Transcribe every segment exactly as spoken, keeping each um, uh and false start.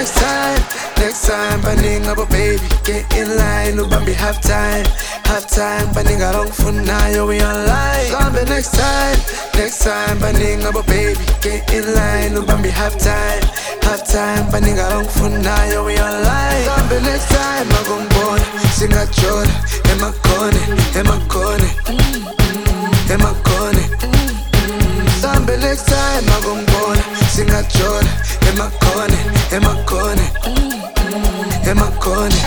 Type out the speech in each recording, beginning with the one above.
next time, next time, baninga abo baby, get in line, ubambi half time, half time, baninga long for now, we online. Zombie next time, next time, baninga abo baby, get in line, ubambi half time, half time, baninga long for now, we online. Zombie next time, I gon' born, sing a joy, in my corner, in my corner, in my corner. Zombie next time, I gon' born, sing a joy, in my corner, in my corner, in my corner.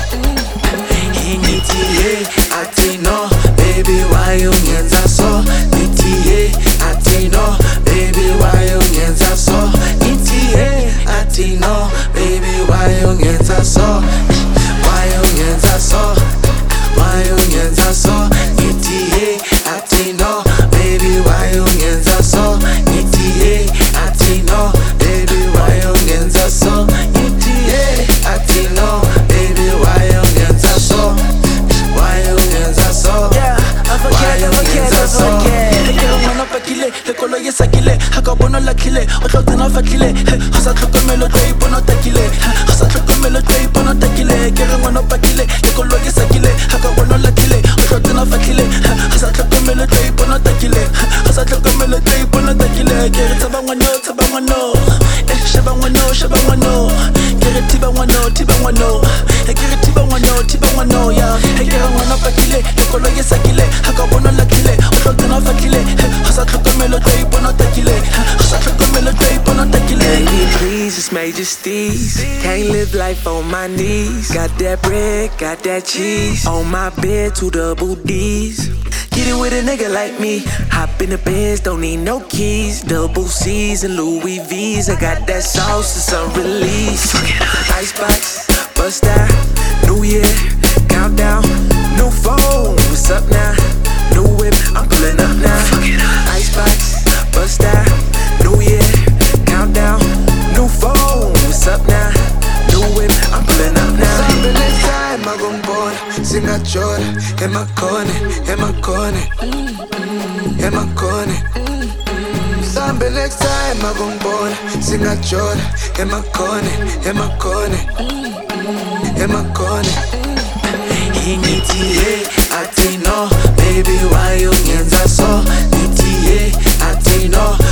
Initiate, ati no, baby why you nyenza so? Initiate, ati no, baby why you nyenza so? Initiate, ati no, baby why you nyenza so? Why you nyenza so? Why you nyenza so? Initiate, ati no, baby why you nyenza so? Initiate, ati no, baby why you nyenza so? Initiate, ati no, baby why you nyenza so? Why you nyenza so? Yeah, I forget, I forget, I forget. Hey, girl, wanna fuck kile, le kolo yesa kile, haka bono la kile, otlo tina fa kile. Hey, hasa tloko melo tei bono ta kile, hasa tloko melo tei bono ta kile. Girl, wanna fuck kile, le kolo yesa kile, haka bono la kile, otlo tina fa kile, hasa tloko melo tei bono ta kile, hasa tloko melo tei bono ta kile. Girl, taba ngwano, taba ngwano, eh, shaba ngwano, shaba ngwano. Girl, tiba ngwano, tiba ngwano, eh, girl, tiba ngwano, tiba ngwano, yeah. Hey, girl, wanna fuck kile, le kolo yesa kile, haka bono la kile, otlo tina fa kile, hasa tloko melo tei bono ta kile, hasa tloko melo tei bono ta kile. Baby, please, it's Major Steez. Can't live life on my knees. Got that bread, got that cheese. On my bed, two double D's. Get it with a nigga like me. Hop in the Benz, don't need no keys. Double C's and Louis V's. I got that sauce, it's unreleased. Icebox, bust out. New year, countdown. New phone, what's up now? New whip, I'm pulling up now. Icebox, bust out. New year, countdown. New phone, what's up now? New whip, I'm pulling up now. Zombie next time, I gon' born, sing a joy, in my corner, in my corner, in my corner. Zombie next time, I gon' born, sing a joy, in my corner, in my corner, in my corner. Initiate, ati no, baby why you nyenza so? Initiate, ati no,